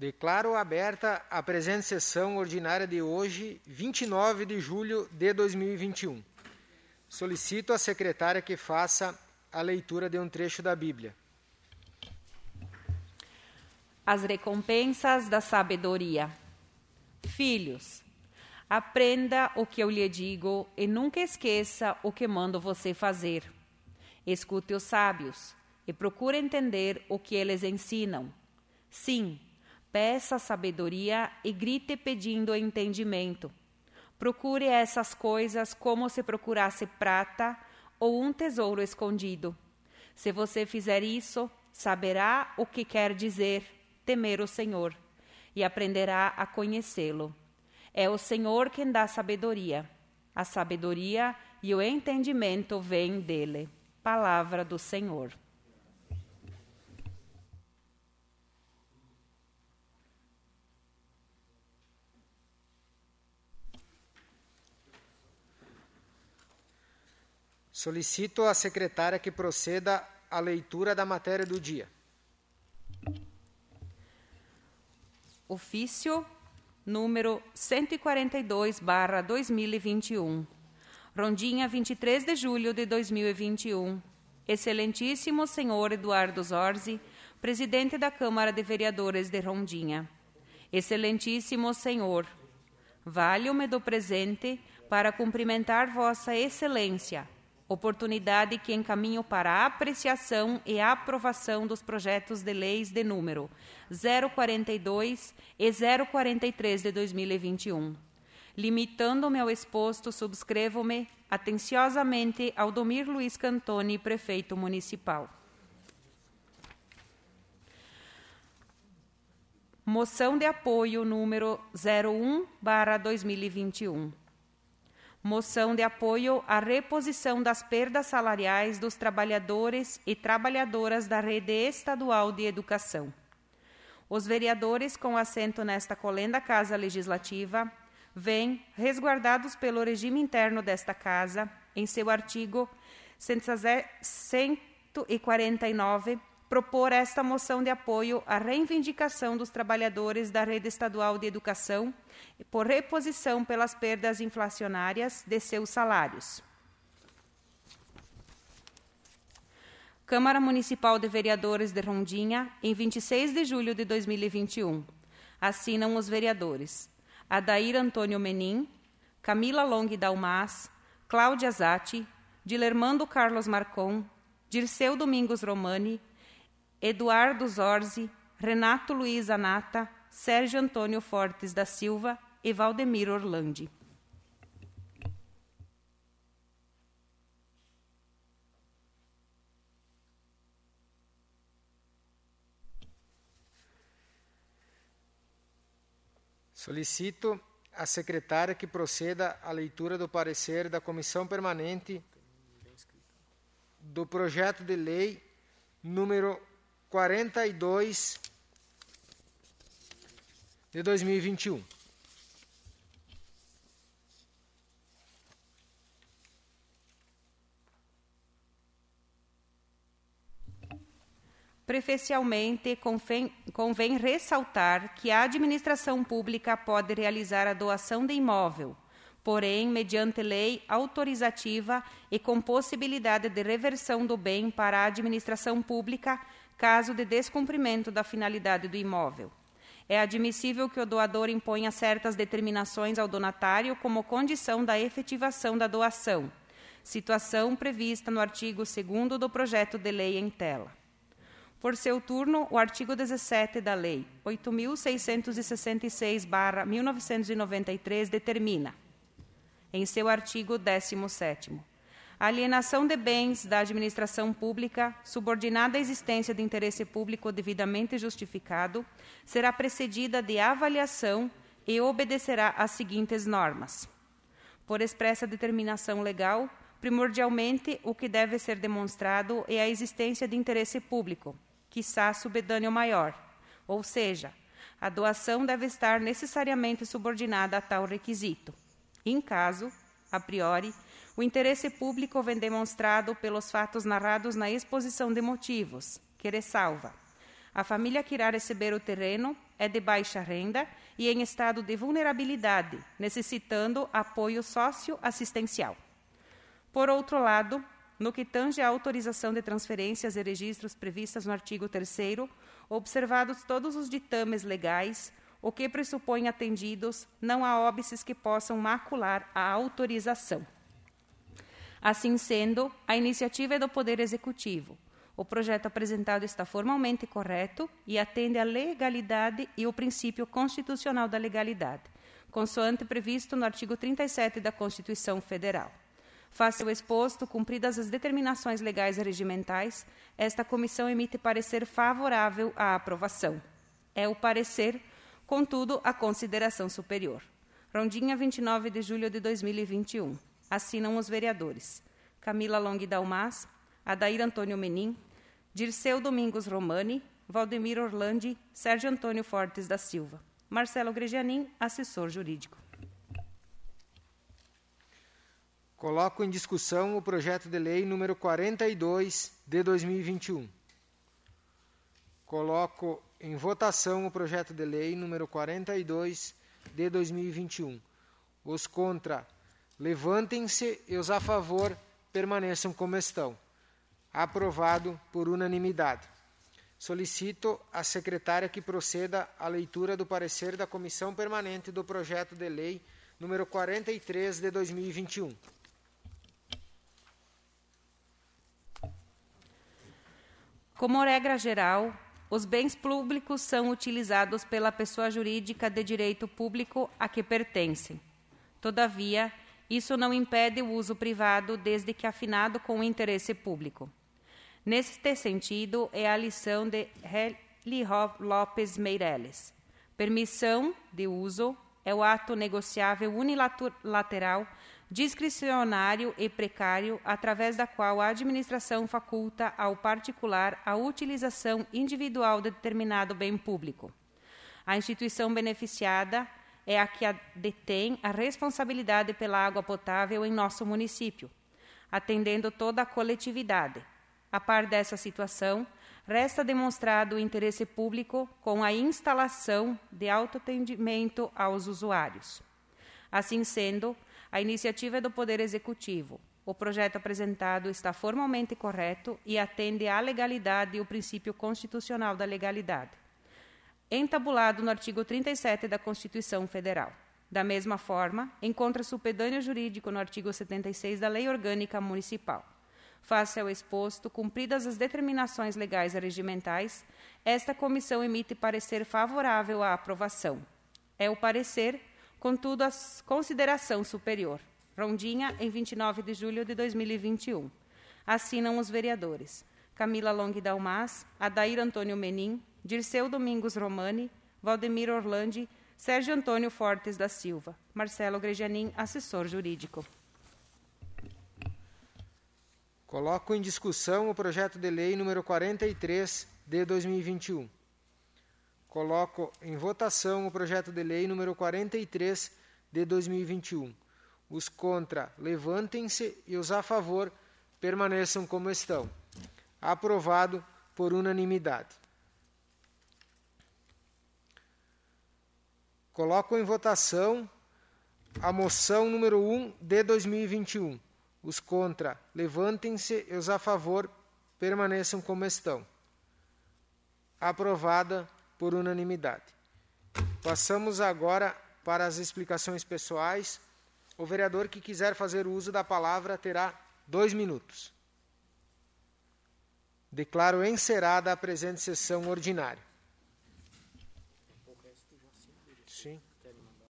Declaro aberta a presente sessão ordinária de hoje, 29 de julho de 2021. Solicito à secretária que faça a leitura de um trecho da Bíblia. As recompensas da sabedoria. Filhos, aprenda o que eu lhe digo e nunca esqueça o que mando você fazer. Escute os sábios e procure entender o que eles ensinam. Sim, peça sabedoria e grite pedindo entendimento. Procure essas coisas como se procurasse prata ou um tesouro escondido. Se você fizer isso, saberá o que quer dizer temer o Senhor e aprenderá a conhecê-lo. É o Senhor quem dá sabedoria. A sabedoria e o entendimento vêm dele. Palavra do Senhor. Solicito à secretária que proceda à leitura da matéria do dia. Ofício número 142/2021. Rondinha, 23 de julho de 2021. Excelentíssimo senhor Eduardo Zorzi, presidente da Câmara de Vereadores de Rondinha. Excelentíssimo senhor, valho-me do presente para cumprimentar vossa excelência, oportunidade que encaminho para a apreciação e a aprovação dos projetos de leis de número 042 e 043 de 2021. Limitando-me ao exposto, subscrevo-me atenciosamente Aldomir Luiz Cantoni, prefeito municipal. Moção de apoio número 01/2021. Moção de apoio à reposição das perdas salariais dos trabalhadores e trabalhadoras da rede estadual de educação. Os vereadores com assento nesta colenda Casa Legislativa vêm, resguardados pelo regime interno desta Casa, em seu artigo 149, propor esta moção de apoio à reivindicação dos trabalhadores da rede estadual de educação por reposição pelas perdas inflacionárias de seus salários. Câmara Municipal de Vereadores de Rondinha, em 26 de julho de 2021. Assinam os vereadores Adair Antônio Menin, Camila Long Dalmas, Cláudia Zatti, Dilermando Carlos Marcon, Dirceu Domingos Romani, Eduardo Zorzi, Renato Luiz Anata, Sérgio Antônio Fortes da Silva e Valdemir Orlandi. Solicito à secretária que proceda à leitura do parecer da Comissão Permanente do projeto de lei número 42 de 2021. Preferencialmente, convém ressaltar que a administração pública pode realizar a doação de imóvel, porém, mediante lei autorizativa e com possibilidade de reversão do bem para a administração pública, caso de descumprimento da finalidade do imóvel. É admissível que o doador imponha certas determinações ao donatário como condição da efetivação da doação, situação prevista no artigo 2º do projeto de lei em tela. Por seu turno, o artigo 17 da Lei 8.666/1993 determina, em seu artigo 17º, a alienação de bens da administração pública, subordinada à existência de interesse público devidamente justificado, será precedida de avaliação e obedecerá às seguintes normas. Por expressa determinação legal, primordialmente o que deve ser demonstrado é a existência de interesse público, quiçá subedâneo maior, ou seja, a doação deve estar necessariamente subordinada a tal requisito. Em caso, a priori, o interesse público vem demonstrado pelos fatos narrados na exposição de motivos, que ressalva: a família que irá receber o terreno é de baixa renda e em estado de vulnerabilidade, necessitando apoio socioassistencial. Por outro lado, no que tange à autorização de transferências e registros previstas no artigo 3º, observados todos os ditames legais, o que pressupõe atendidos, não há óbices que possam macular a autorização. Assim sendo, a iniciativa é do Poder Executivo. O projeto apresentado está formalmente correto e atende à legalidade e o princípio constitucional da legalidade, consoante previsto no artigo 37 da Constituição Federal. Face ao exposto, cumpridas as determinações legais e regimentais, esta comissão emite parecer favorável à aprovação. É o parecer, contudo, a consideração superior. Rondinha, 29 de julho de 2021. Assinam os vereadores Camila Long Dalmas, Adair Antônio Menin, Dirceu Domingos Romani, Valdemir Orlandi, Sérgio Antônio Fortes da Silva. Marcelo Gregianin, assessor jurídico. Coloco em discussão o projeto de lei número 42 de 2021. Coloco em votação o projeto de lei número 42 de 2021. Os contra, levantem-se e os a favor permaneçam como estão. Aprovado por unanimidade. Solicito à secretária que proceda à leitura do parecer da Comissão Permanente do projeto de lei número 43 de 2021. Como regra geral, os bens públicos são utilizados pela pessoa jurídica de direito público a que pertencem. Todavia, isso não impede o uso privado desde que afinado com o interesse público. Neste sentido, é a lição de Heli Lopes Meireles. Permissão de uso é o ato negociável unilateral, discricionário e precário, através da qual a administração faculta ao particular a utilização individual de determinado bem público. A instituição beneficiada é a que detém a responsabilidade pela água potável em nosso município, atendendo toda a coletividade. A par dessa situação, resta demonstrado o interesse público com a instalação de autoatendimento aos usuários. Assim sendo, a iniciativa é do Poder Executivo. O projeto apresentado está formalmente correto e atende à legalidade e o princípio constitucional da legalidade, entabulado no artigo 37 da Constituição Federal. Da mesma forma, encontra-se o pedâneo jurídico no artigo 76 da Lei Orgânica Municipal. Face ao exposto, cumpridas as determinações legais e regimentais, esta comissão emite parecer favorável à aprovação. É o parecer, contudo, a consideração superior. Rondinha, em 29 de julho de 2021. Assinam os vereadores Camila Long Dalmas, Adair Antônio Menin, Dirceu Domingos Romani, Valdemir Orlandi, Sérgio Antônio Fortes da Silva. Marcelo Gregianin, assessor jurídico. Coloco em discussão o projeto de lei número 43 de 2021. Coloco em votação o projeto de lei número 43 de 2021. Os contra, levantem-se e os a favor permaneçam como estão. Aprovado por unanimidade. Coloco em votação a moção número 1 de 2021. Os contra, levantem-se e os a favor permaneçam como estão. Aprovada por unanimidade. Passamos agora para as explicações pessoais. O vereador que quiser fazer uso da palavra terá 2 minutos. Declaro encerrada a presente sessão ordinária. Sim.